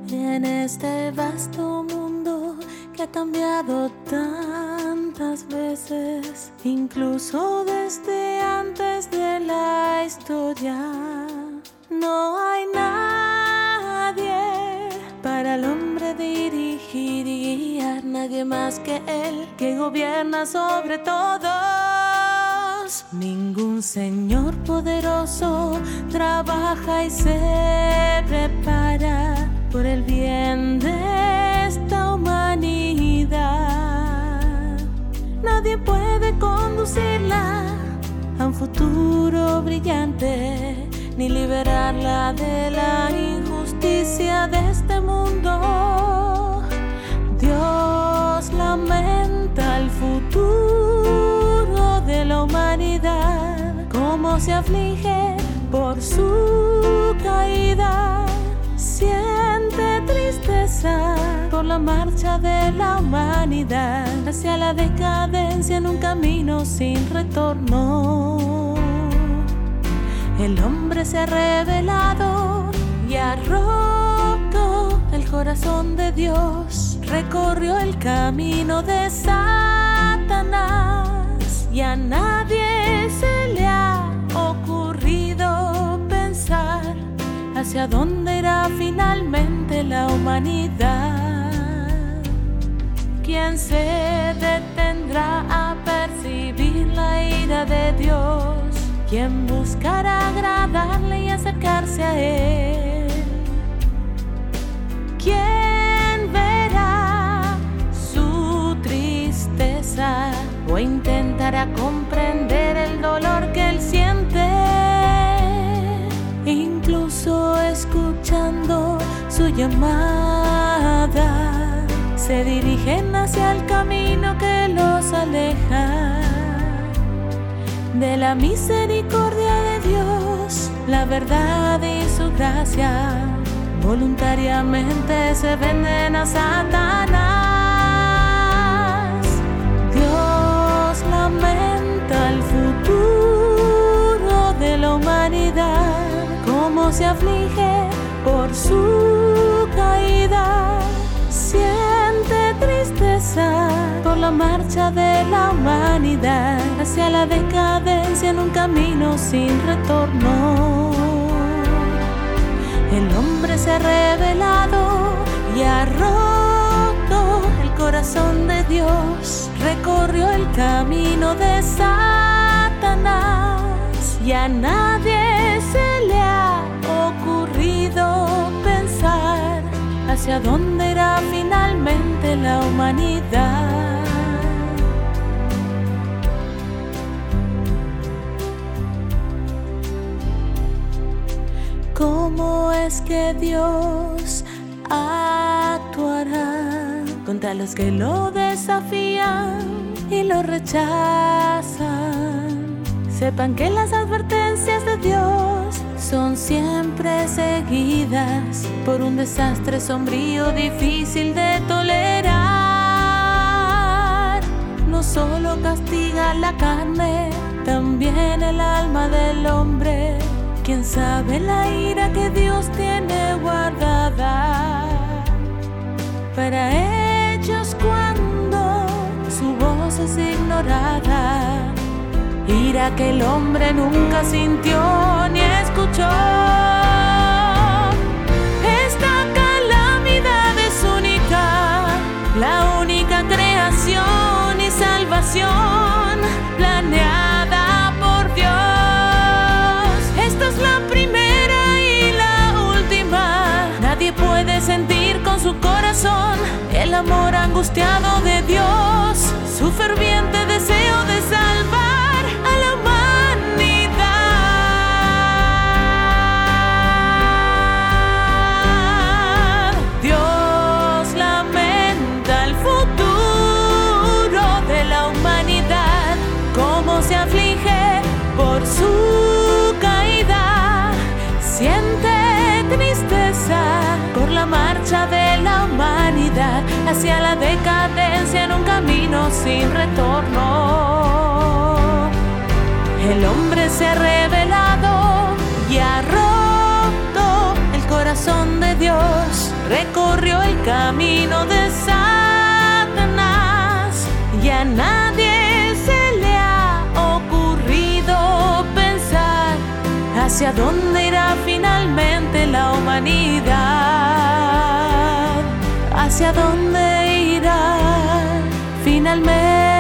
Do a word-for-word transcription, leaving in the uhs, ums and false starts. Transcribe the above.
en este vasto mundo que ha cambiado tantas veces, incluso desde antes de la historia. No hay nadie para el hombre dirigir y guiar, nadie más que Él, que gobierna sobre todos. Ningún Señor poderoso trabaja y se prepara por el bien de esta humanidad. Nadie puede conducirla a un futuro brillante, ni liberarla de la injusticia de este mundo. Dios lamenta el futuro de la humanidad, cómo se aflige por su caída. Siente tristeza por la marcha de la humanidad hacia la decadencia en un camino sin retorno. El hombre se ha revelado y ha roto el corazón de Dios. Recorrió el camino de Satanás y a nadie se le ha ocurrido pensar hacia dónde irá finalmente la humanidad. ¿Quién se detendrá a percibir la ira de Dios? ¿Quién buscará agradarle y acercarse a Él? ¿Quién verá su tristeza o intentará comprender el dolor que Él siente? Incluso escuchando su llamada, se dirigen hacia el camino que los aleja de la misericordia de Dios, la verdad y su gracia. Voluntariamente se venden a Satanás. Dios lamenta el futuro de la humanidad, cómo se aflige por su caída. Siente tristeza por la marcha de la humanidad hacia la decadencia en un camino sin retorno. El hombre se ha revelado y ha roto el corazón de Dios. Recorrió el camino de Satanás y a nadie se le ha ocurrido pensar hacia dónde irá finalmente la humanidad. ¿Cómo es que Dios actuará contra los que lo desafían y lo rechazan? Sepan que las advertencias de Dios son siempre seguidas por un desastre sombrío difícil de tolerar. No solo castiga la carne, también el alma del hombre. ¿Quién sabe la ira que Dios tiene guardada para ellos cuando su voz es ignorada? Ira que el hombre nunca sintió ni escuchó. Esta calamidad es única, la única creación y salvación planeada por Dios. Esta es la primera y la última. Nadie puede sentir con su corazón el amor angustiado de Dios, su ferviente deseo de salvar a la humanidad. Dios lamenta el futuro de la humanidad, cómo se aflige por su caída. Siente tristeza por la marcha de la humanidad hacia la decadencia en un camino sin retorno. El hombre se ha revelado y ha roto el corazón de Dios. recorrió el camino de Satanás y a nadie se le ha ocurrido pensar hacia dónde irá finalmente la humanidad, hacia dónde irá finalmente.